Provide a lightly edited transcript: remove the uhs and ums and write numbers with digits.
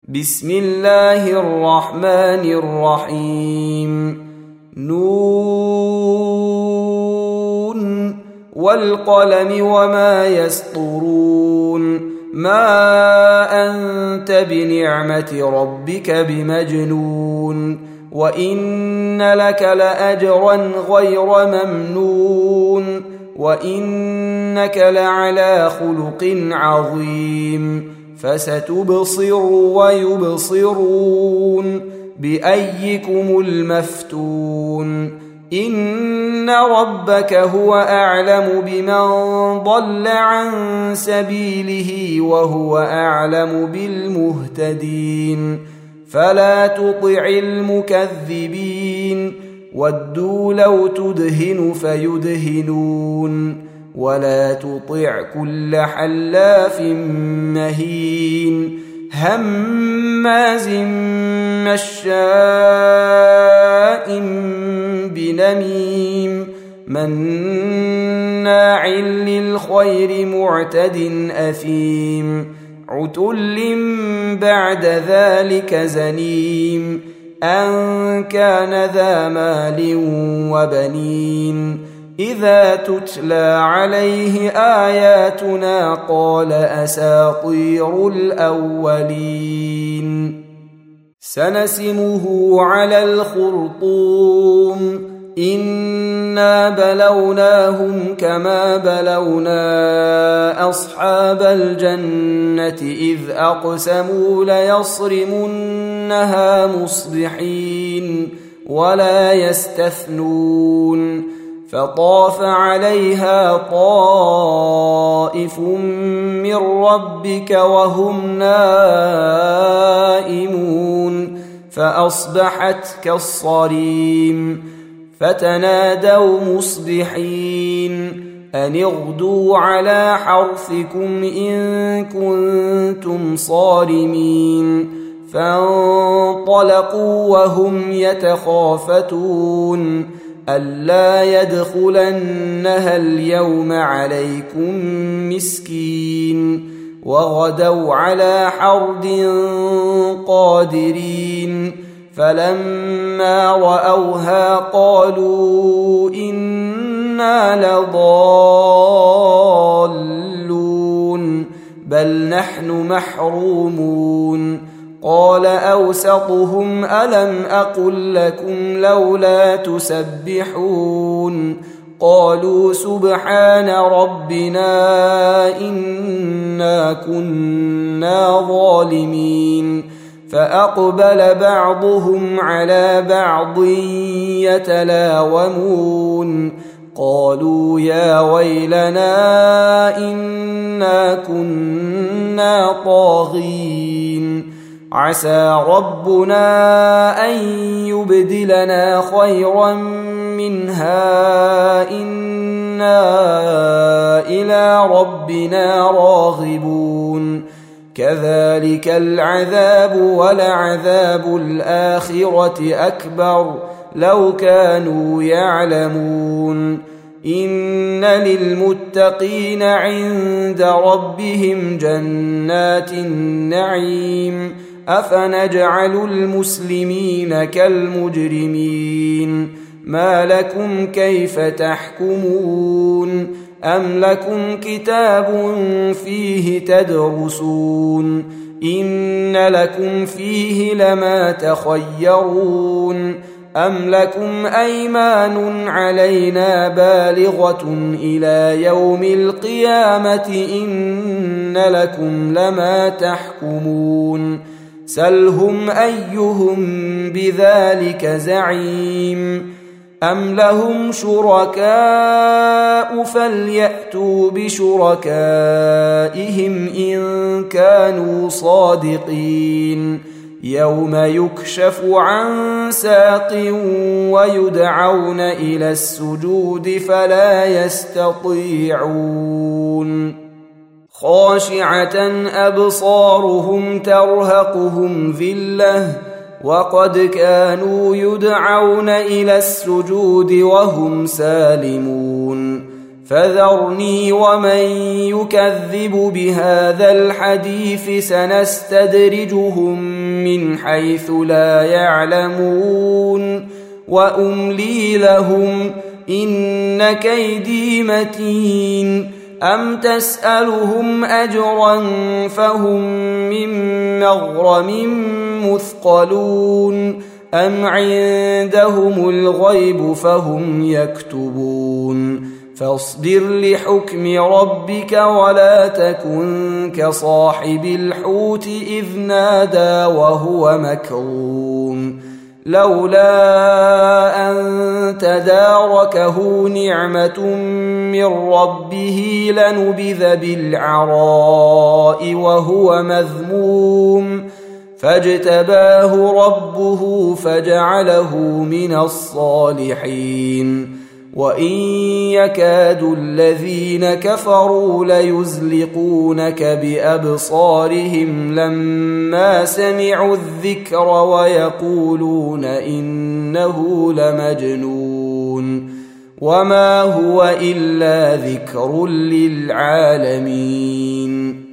بسم الله الرحمن الرحيم نون والقلم وما يسطرون ما أنت بنعمة ربك بمجنون وإن لك لأجرا غير ممنون وإنك لعلى خلق عظيم فستبصر ويبصرون بأيكم المفتون إن ربك هو أعلم بمن ضل عن سبيله وهو أعلم بالمهتدين فلا تطع المكذبين ودوا لو تدهن فيدهنون ولا تطع كل حلاف مهين هماز مشاء بنميم مناع للخير معتد أثيم عتل بعد ذلك زنيم أن كان ذا مال وبنين إذا تتلى عليه آياتنا قال أساطير الأولين سنسمه على الخرطوم إنا بلوناهم كما بلونا أصحاب الجنة إذ أقسموا ليصرمنها مصبحين ولا يستثنون فطاف عليها طائف من ربك وهم نائمون فأصبحت كالصريم فتنادوا مصبحين أن اغدوا على حرثكم إن كنتم صارمين فانطلقوا وهم يتخافتون ألا يدخلنها اليوم عليكم مسكين وغدوا على حرد قادرين فلما رأوها قالوا إنا لضالون بل نحن محرومون قال أوسطهم ألم أقل لكم لولا تسبحون قالوا سبحان ربنا إنا كنا ظالمين فأقبل بعضهم على بعض يتلاومون قالوا يا ويلنا إنا كنا طاغين عسى ربنا أن يبدلنا خيرا منها إنا إلى ربنا راغبون كذلك العذاب ولعذاب الآخرة أكبر لو كانوا يعلمون إن للمتقين عند ربهم جنات النعيم أفنجعل المسلمين كالمجرمين ما لكم كيف تحكمون أم لكم كتاب فيه تدرسون إن لكم فيه لما تخيرون أم لكم أيمان علينا بالغة إلى يوم القيامة إن لكم لما تحكمون سلهم أيهم بذلك زعيم أم لهم شركاء فليأتوا بشركائهم إن كانوا صادقين يوم يكشف عن ساق ويدعون إلى السجود فلا يستطيعون خاشعة أبصارهم ترهقهم ذلة وقد كانوا يدعون إلى السجود وهم سالمون فذرني ومن يكذب بهذا الحديث سنستدرجهم من حيث لا يعلمون وأملي لهم إن كيدي متين أم تسألهم أجرا فهم من مغرم مثقلون أم عندهم الغيب فهم يكتبون فاصبر لحكم ربك ولا تكن كصاحب الحوت إذ نادى وهو مكظوم لولا أن تداركه نعمة من ربه لنبذ بالعراء وهو مذموم فاجتباه ربه فجعله من الصالحين وإن يكاد الذين كفروا ليزلقونك بأبصارهم لما سمعوا الذكر ويقولون إنه لمجنون وما هو إلا ذكر للعالمين